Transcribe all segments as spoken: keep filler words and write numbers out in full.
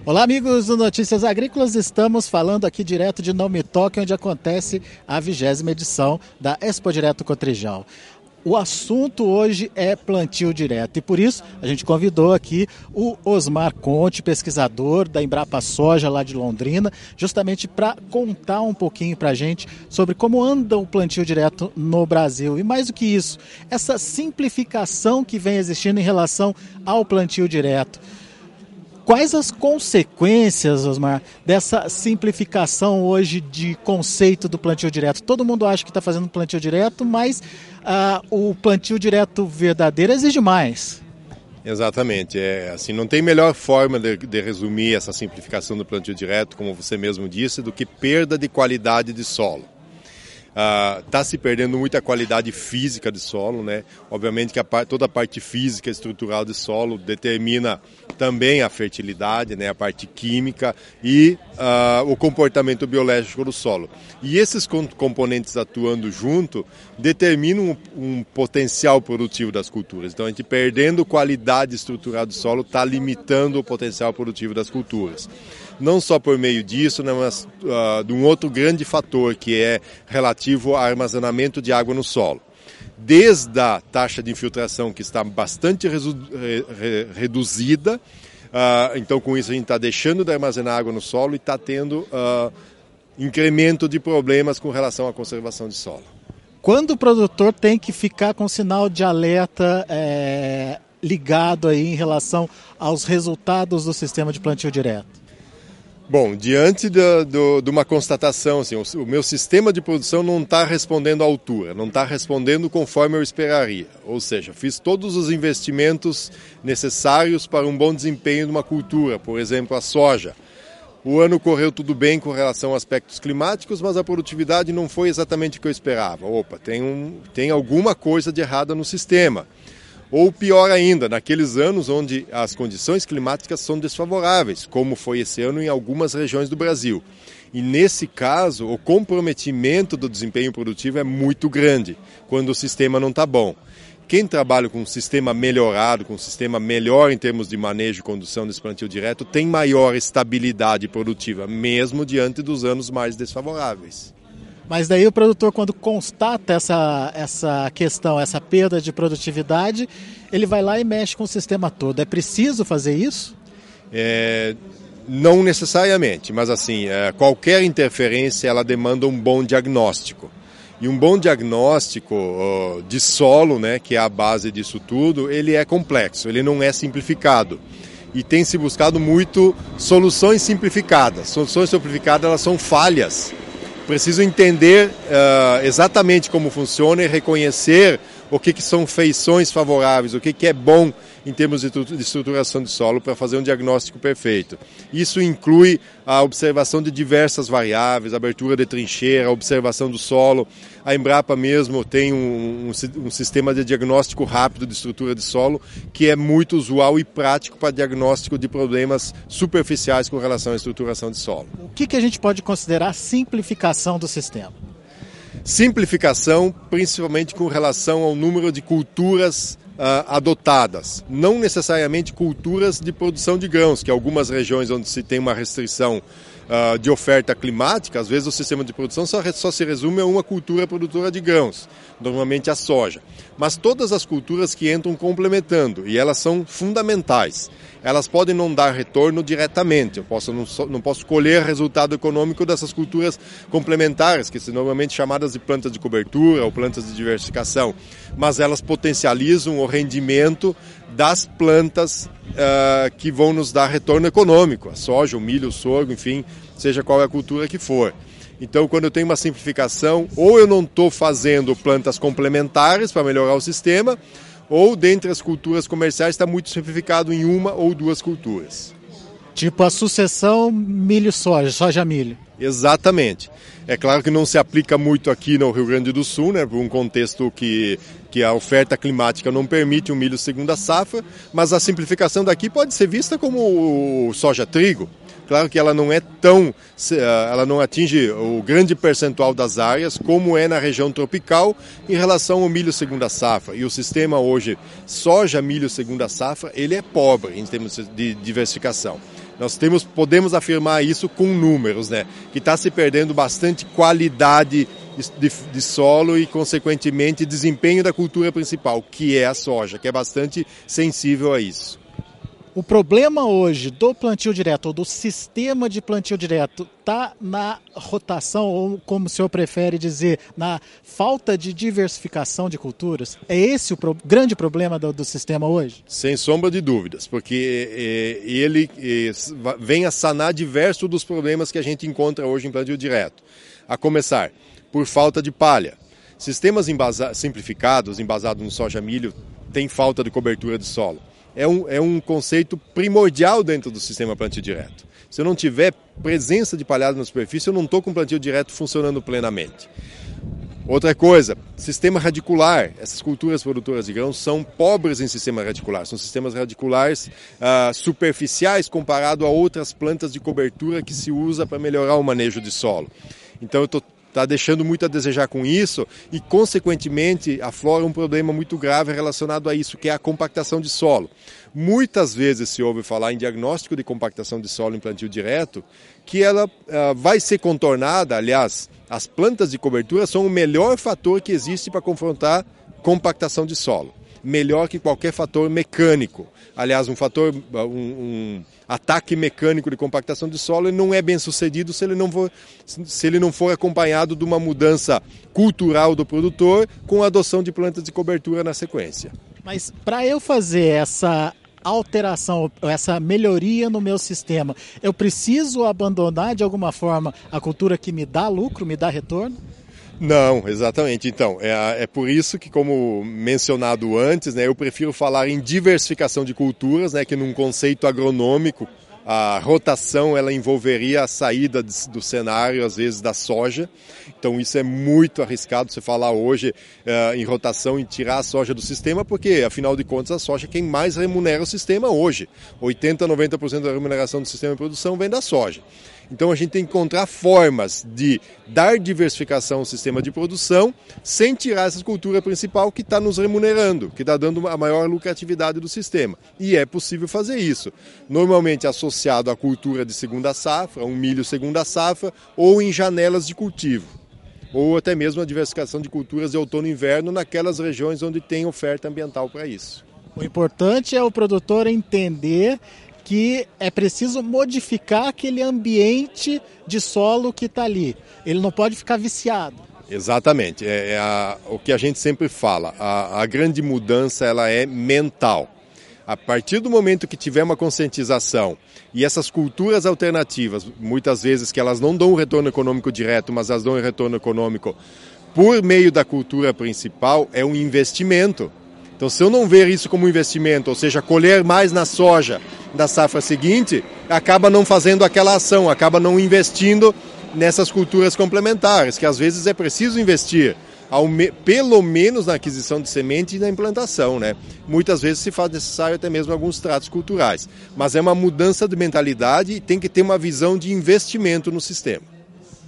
Olá, amigos do Notícias Agrícolas, estamos falando aqui direto de Não Me Toque, onde acontece a vigésima edição da Expo Direto Cotrijal. O assunto hoje é plantio direto e por isso a gente convidou aqui o Osmar Conte, pesquisador da Embrapa Soja lá de Londrina, justamente para contar um pouquinho para a gente sobre como anda o plantio direto no Brasil. E mais do que isso, essa simplificação que vem existindo em relação ao plantio direto. Quais as consequências, Osmar, dessa simplificação hoje de conceito do plantio direto? Todo mundo acha que está fazendo plantio direto, mas uh, o plantio direto verdadeiro exige mais. Exatamente. É, assim, não tem melhor forma de, de resumir essa simplificação do plantio direto, como você mesmo disse, do que perda de qualidade de solo. Está uh, se perdendo muita qualidade física de solo, né? Obviamente que a par, toda a parte física estrutural de solo determina também a fertilidade, né? A parte química e uh, o comportamento biológico do solo. E esses componentes atuando junto determinam um, um potencial produtivo das culturas. Então a gente perdendo qualidade estrutural do solo está limitando o potencial produtivo das culturas. Não só por meio disso, né, mas uh, de um outro grande fator que é relativo ao armazenamento de água no solo. Desde a taxa de infiltração, que está bastante resu- re- reduzida, uh, então com isso a gente está deixando de armazenar água no solo e está tendo uh, incremento de problemas com relação à conservação de solo. Quando o produtor tem que ficar com sinal de alerta é, ligado aí em relação aos resultados do sistema de plantio direto? Bom, diante de, de, de uma constatação, assim, o, o meu sistema de produção não está respondendo à altura, não está respondendo conforme eu esperaria. Ou seja, fiz todos os investimentos necessários para um bom desempenho de uma cultura, por exemplo, a soja. O ano correu tudo bem com relação a aspectos climáticos, mas a produtividade não foi exatamente o que eu esperava. Opa, tem, um, tem alguma coisa de errada no sistema. Ou pior ainda, naqueles anos onde as condições climáticas são desfavoráveis, como foi esse ano em algumas regiões do Brasil. E nesse caso, o comprometimento do desempenho produtivo é muito grande, quando o sistema não está bom. Quem trabalha com um sistema melhorado, com um sistema melhor em termos de manejo e condução desse plantio direto, tem maior estabilidade produtiva, mesmo diante dos anos mais desfavoráveis. Mas daí o produtor, quando constata essa, essa questão, essa perda de produtividade, ele vai lá e mexe com o sistema todo. É preciso fazer isso? É, não necessariamente, mas assim, é, qualquer interferência ela demanda um bom diagnóstico. E um bom diagnóstico ó, de solo, né, que é a base disso tudo, ele é complexo, ele não é simplificado. E tem se buscado muito soluções simplificadas. Soluções simplificadas, elas são falhas. Preciso entender uh, exatamente como funciona e reconhecer o que, que são feições favoráveis, o que, que é bom em termos de, de estruturação de solo para fazer um diagnóstico perfeito. Isso inclui a observação de diversas variáveis, a abertura de trincheira, a observação do solo. A Embrapa mesmo tem um, um, um sistema de diagnóstico rápido de estrutura de solo que é muito usual e prático para diagnóstico de problemas superficiais com relação à estruturação de solo. O que, que a gente pode considerar simplificação do sistema? Simplificação, principalmente com relação ao número de culturas uh, adotadas. Não necessariamente culturas de produção de grãos, que algumas regiões onde se tem uma restrição uh, de oferta climática, às vezes o sistema de produção só, só se resume a uma cultura produtora de grãos, normalmente a soja. Mas todas as culturas que entram complementando, e elas são fundamentais. Elas podem não dar retorno diretamente, eu posso, não, não posso colher resultado econômico dessas culturas complementares, que são normalmente chamadas de plantas de cobertura ou plantas de diversificação, mas elas potencializam o rendimento das plantas uh, que vão nos dar retorno econômico, a soja, o milho, o sorgo, enfim, seja qual é a cultura que for. Então, quando eu tenho uma simplificação, ou eu não estou fazendo plantas complementares para melhorar o sistema, ou dentre as culturas comerciais está muito simplificado em uma ou duas culturas. Tipo a sucessão milho-soja, soja-milho. Exatamente. É claro que não se aplica muito aqui no Rio Grande do Sul, né, por um contexto que, que a oferta climática não permite um milho segunda safra, mas a simplificação daqui pode ser vista como o soja-trigo. Claro que ela não é tão, ela não atinge o grande percentual das áreas como é na região tropical em relação ao milho segunda safra. E o sistema hoje soja, milho segunda safra, ele é pobre em termos de diversificação. Nós temos, podemos afirmar isso com números, né? Que está se perdendo bastante qualidade de, de solo e, consequentemente, desempenho da cultura principal, que é a soja, que é bastante sensível a isso. O problema hoje do plantio direto, ou do sistema de plantio direto, está na rotação, ou como o senhor prefere dizer, na falta de diversificação de culturas? É esse o pro, grande problema do, do sistema hoje? Sem sombra de dúvidas, porque é, ele é, vem a sanar diversos dos problemas que a gente encontra hoje em plantio direto. A começar por falta de palha. Sistemas embasa- simplificados, embasados no soja-milho, têm falta de cobertura de solo. É um, é um conceito primordial dentro do sistema plantio direto. Se eu não tiver presença de palhada na superfície, eu não estou com o plantio direto funcionando plenamente. Outra coisa, sistema radicular. Essas culturas produtoras de grãos são pobres em sistema radicular. São sistemas radiculares uh, superficiais comparado a outras plantas de cobertura que se usa para melhorar o manejo de solo. Então eu estou está deixando muito a desejar com isso e, consequentemente, aflora um problema muito grave relacionado a isso, que é a compactação de solo. Muitas vezes se ouve falar em diagnóstico de compactação de solo em plantio direto, que ela uh, vai ser contornada. Aliás, as plantas de cobertura são o melhor fator que existe para confrontar compactação de solo. Melhor que qualquer fator mecânico. Aliás, um fator, um, um ataque mecânico de compactação de solo ele não é bem sucedido se ele não for, se ele não for acompanhado de uma mudança cultural do produtor com a adoção de plantas de cobertura na sequência. Mas para eu fazer essa alteração, essa melhoria no meu sistema, eu preciso abandonar de alguma forma a cultura que me dá lucro, me dá retorno? Não, exatamente. Então, é, é por isso que, como mencionado antes, né, eu prefiro falar em diversificação de culturas, né, que num conceito agronômico, a rotação ela envolveria a saída do cenário, às vezes, da soja. Então, isso é muito arriscado você falar hoje uh, em rotação e tirar a soja do sistema, porque, afinal de contas, a soja é quem mais remunera o sistema hoje. oitenta, noventa por cento da remuneração do sistema de produção vem da soja. Então a gente tem que encontrar formas de dar diversificação ao sistema de produção sem tirar essa cultura principal que está nos remunerando, que está dando a maior lucratividade do sistema. E é possível fazer isso. Normalmente associado à cultura de segunda safra, um milho segunda safra, ou em janelas de cultivo. Ou até mesmo a diversificação de culturas de outono e inverno naquelas regiões onde tem oferta ambiental para isso. O importante é o produtor entender que é preciso modificar aquele ambiente de solo que está ali. Ele não pode ficar viciado. Exatamente. É, é a, o que a gente sempre fala. A, a grande mudança ela é mental. A partir do momento que tiver uma conscientização e essas culturas alternativas, muitas vezes que elas não dão um retorno econômico direto, mas elas dão um retorno econômico por meio da cultura principal, é um investimento. Então, se eu não ver isso como um investimento, ou seja, colher mais na soja da safra seguinte, acaba não fazendo aquela ação, acaba não investindo nessas culturas complementares, que às vezes é preciso investir, ao me, pelo menos na aquisição de semente e na implantação, né? Muitas vezes se faz necessário até mesmo alguns tratos culturais, mas é uma mudança de mentalidade e tem que ter uma visão de investimento no sistema.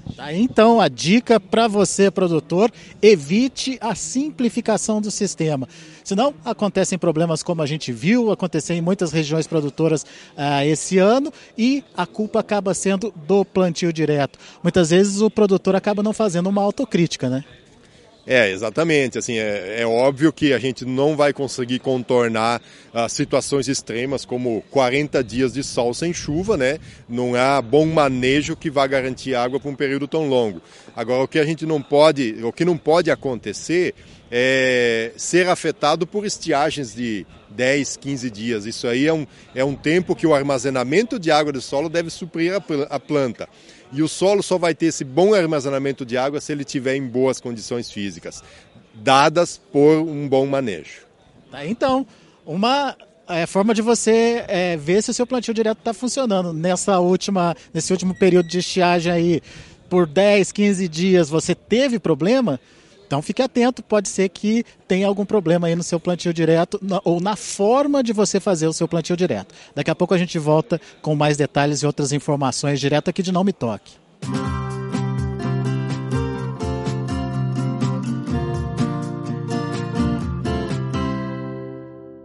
Então, a dica para você, produtor, evite a simplificação do sistema. Senão, acontecem problemas como a gente viu acontecer em muitas regiões produtoras uh, esse ano e a culpa acaba sendo do plantio direto. Muitas vezes o produtor acaba não fazendo uma autocrítica, né? É, exatamente. Assim, é, é óbvio que a gente não vai conseguir contornar uh, situações extremas como quarenta dias de sol sem chuva, né? Não há bom manejo que vá garantir água por um período tão longo. Agora, o que a gente não pode, o que não pode acontecer é ser afetado por estiagens de dez, quinze dias. Isso aí é um, é um tempo que o armazenamento de água do solo deve suprir a, a planta. E o solo só vai ter esse bom armazenamento de água se ele estiver em boas condições físicas, dadas por um bom manejo. Tá, então, uma é, forma de você é, ver se o seu plantio direto está funcionando. Nessa última, nesse último período de estiagem aí, por dez, quinze dias, você teve problema? Então fique atento, pode ser que tenha algum problema aí no seu plantio direto ou na forma de você fazer o seu plantio direto. Daqui a pouco a gente volta com mais detalhes e outras informações direto aqui de Não Me Toque.